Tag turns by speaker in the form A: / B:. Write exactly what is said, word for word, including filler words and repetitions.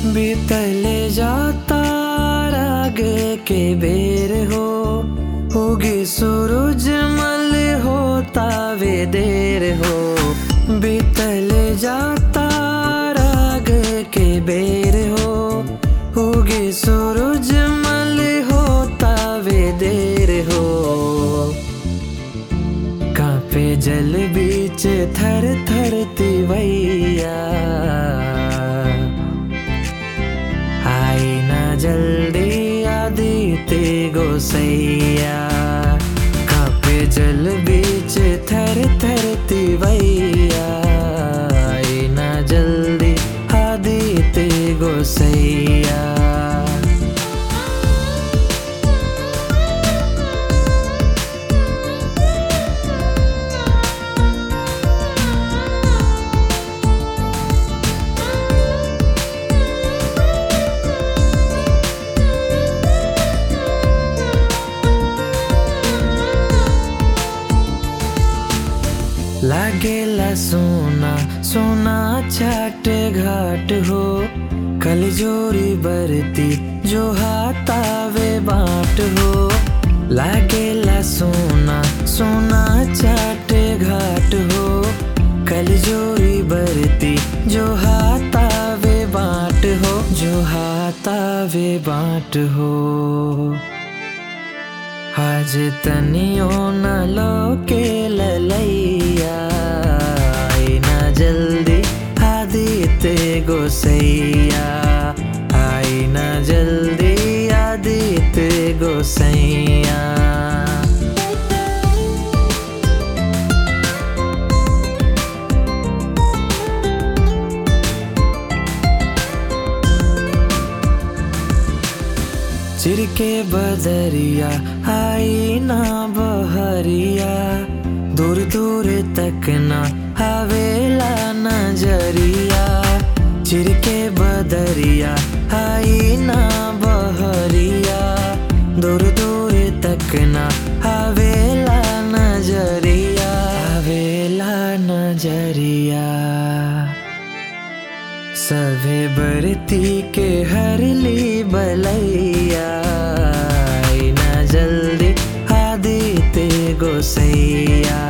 A: बीतले जाता रागे के बेर हो, उगे सूरज मल होता वे देर हो। बीतले जाता राग के बेर हो, उगे सूरज मल होता वे देर हो। कांपे जल बीच थर थर तिवैया, आई ना जल्दी आदित्य गोसैया। कांपे जल बीच थर थर तिवैया, आई ना जल्दी आदित्य गोसैया। लागेला सोना सोना छाट घाट हो, कलजोरी बरती जो हाथावे बाट हो। लागेला सोना सोना छाट घाट हो, कलजोरी बरती जो हाथावे बाट हो, जो हाथावे बाट हो। आज तनियो न लोके ललैया, आई ना जल्दी आदित्य गोसैया। आई ना जल्दी आदित्य गोसैया। चिरके बदरिया आई ना बहरिया, दूर दूर तक ना आवेला नजरिया। चिरके बदरिया आई ना बहरिया, दूर दूर तक ना आवेला नजरिया, आवेला नजरिया। सभे बरती के हरली बलैया, आई ना जल्दी आदित्य गोसैया।